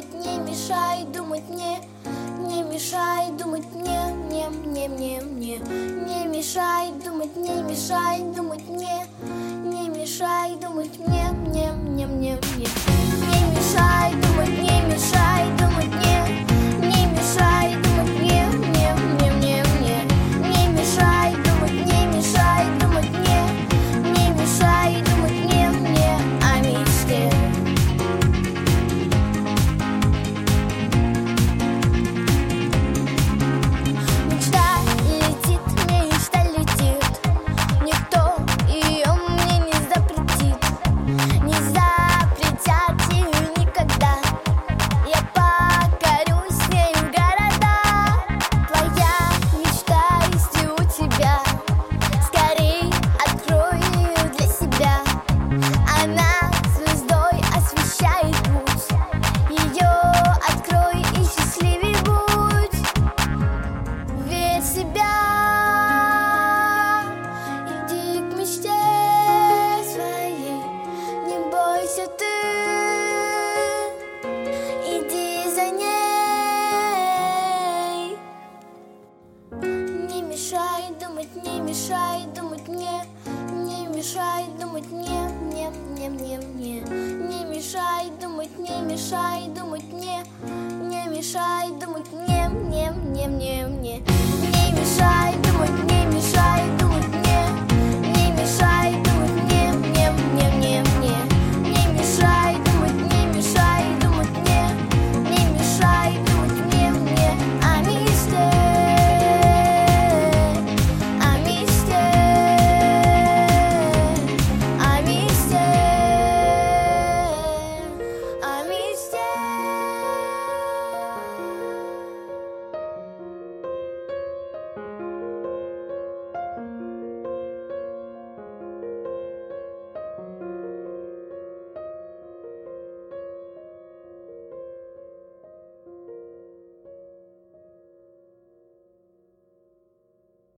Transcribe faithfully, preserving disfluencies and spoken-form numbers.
думать, не мешай думать мне, не мешай думать мне, мне, мне, мне, мне, не мешай думать, не мешай думать мне, не мешай думать мне, мне, мне, мне, мне, не мешай думать, не мешай думать мне, не мешай думать мне, мне, мне, мне, мне, не мешай думать, не мешай думать мне, не мешай думать мне, мне о мечте. Мечта летит, мечта летит, никто ее мне не запретит, не запретят ее никогда. Я покорю с нею города. Твоя мечта есть и у тебя, скорей открой ее для себя. Она звездой освещает путь, ее открой и счастливей будь. Верь в себя, иди к мечте своей, не бойся ты, иди за ней. Не мешай думать, не мешай думать мне, не мешай думать мне, мне, мне, мне, мне, не мешай думать, не мешай думать.